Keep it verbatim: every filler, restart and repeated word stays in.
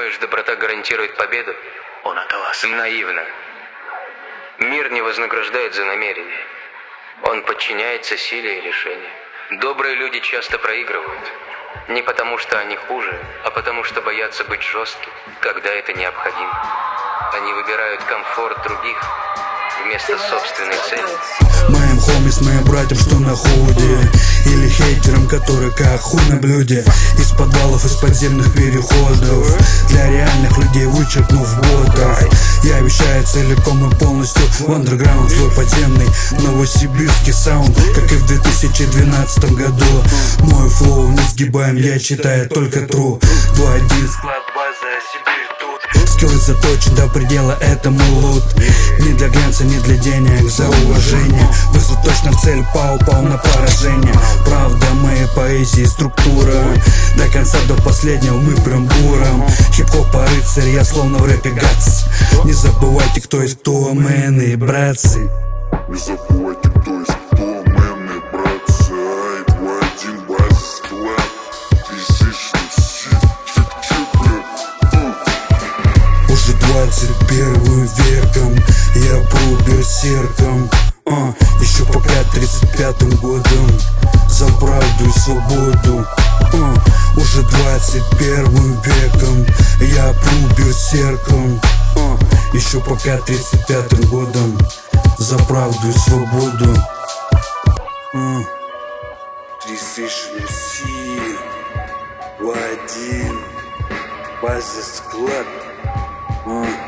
Думаешь, доброта гарантирует победу? Наивно. Мир не вознаграждает за намерение. Он подчиняется силе и решению. Добрые люди часто проигрывают. Не потому, что они хуже, а потому, что боятся быть жесткими, когда это необходимо. Они выбирают комфорт других вместо собственной цели. Моим хомис, моим братьям, что на худе, или хейтерам, которые как хуй на блюде. Из подвалов, из подземных переходов, для реальных людей вычеркнув ботов. Я вещаю целиком и полностью в андерграунд, свой подземный новосибирский саунд, как и в две тысячи двенадцатом году. Мой флоу не сгибаем, я читаю только true. Два один склад база, Сибирь тут. Скиллы заточен до предела, это мой лут. Не для глянца, не для денег, за уважение. Выстрел точно в цель, пау-пау на поражение. Правда моей поэзии структура, до конца, до последнего мы прям буром. Хип-хопа рыцарь, я словно в рэпе гац. Не забывайте, кто есть кто, мэны и братцы. Не забывайте, кто есть кто, мэны и братцы. Ай, два один, база, склад, физичный щит, чик-чик, бля. Уже двадцать первым веком я был берсерком, а, еще пока тридцать пятым годом за правду и свободу, а, уже двадцать первым веком я был берсерком, а, еще пока тридцать пятым годом за правду и свободу. а. Присыщенный си, два один, база склад. а.